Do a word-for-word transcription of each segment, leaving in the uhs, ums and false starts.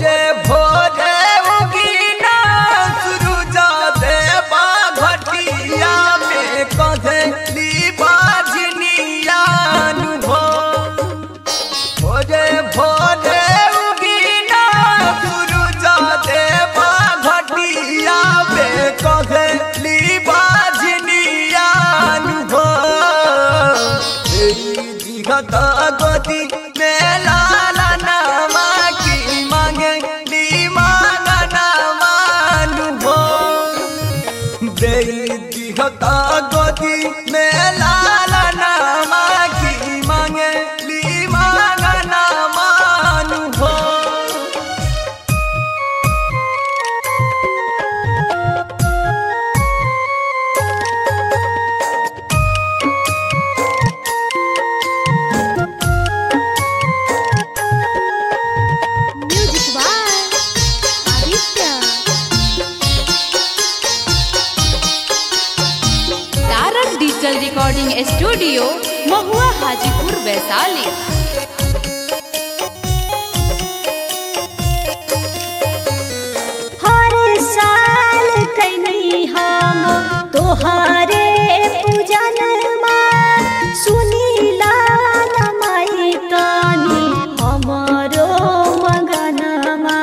भोरे भोरे उगीना सुरुजा देवा घटिया में कधली बाजनिया हो। भोरे भोरे उगीना सुरुजा देवा घटिया में कधली बाजनिया हो। दिखता गोदी में लाला नामा की मांगे ली मांगना मानू हो। दे दिखता गोदी में लाला नामा की मांगे ली मांगना मानू हो। Digital recording studio Mahua Hajipur Vaishali. हर साल कैनी हम तोहारे पूजन माँ सुनीला माई तानी हमारो मगनमा।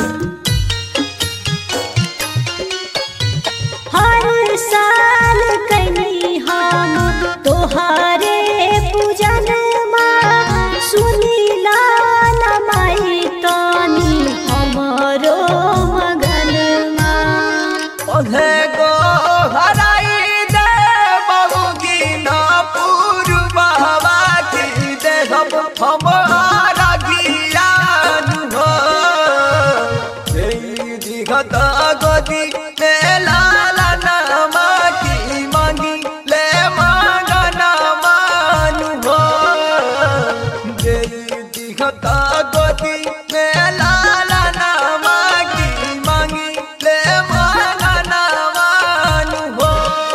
हर साल कैनी हम तोहारे पूजन माँ सुनीला माई तानी हमारो मगनमा। ओहे गो हराई दे बहुगी ना पूर्ववा की दे हम हमारा ज्ञान हो। दिखता गोदी में लाला नामा की मांगी ले मांगना मानू हो। दिखता गोदी में लाला नामा की मांगी ले मांगना मानू हो।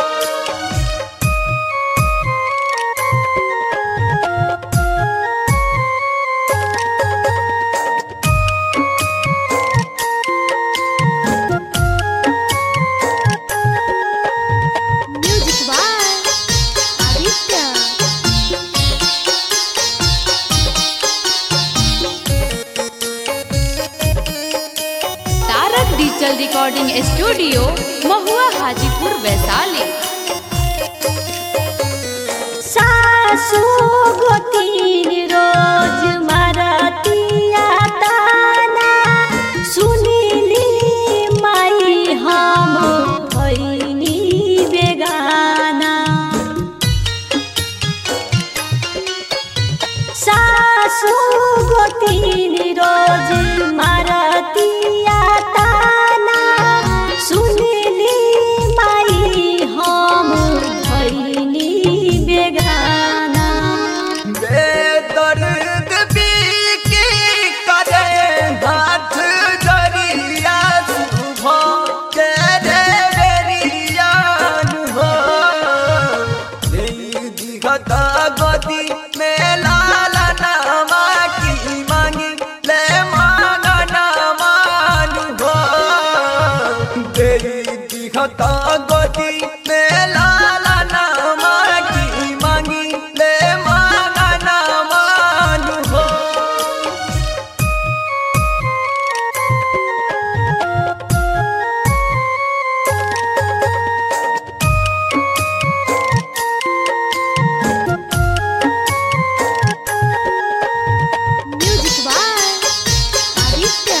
Music by Aditya. Tarak digital recording studio Mahua Hajipur Vaishali. सासू गोतीन रोज मारतिया ताना सुनीली माई हम भइनी बेगाना। सासू गोतीन रोज मारतिया ताना सुनीली माई हम भइनी बेगाना। बेदर्द बीकी करे हाथ जरिया सुबह के रे बेरियान हो। दिखता गोदी में लाला नामा की मांगी ले मांगना मानू हो। दिखता गोदी में लाला नामा की मांगी ले मांगना मानू हो। Music by Aditya.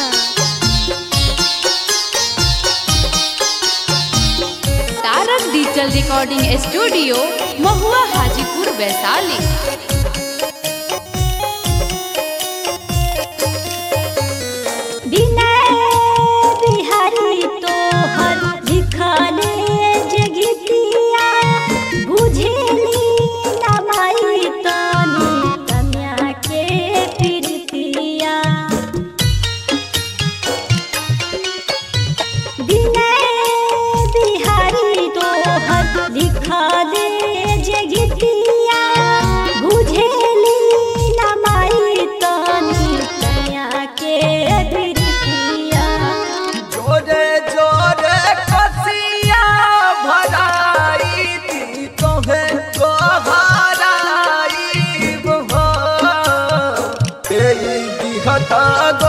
Tarak digital recording studio Mahua Hajipur Vaishali. Vinay Bihari तोहर लिखले जगितिया बुझेली ना माई तानी कन्या के प्रीतिया। विनय बिहारी तोहर लिखले जगितिया बुझेली लिखत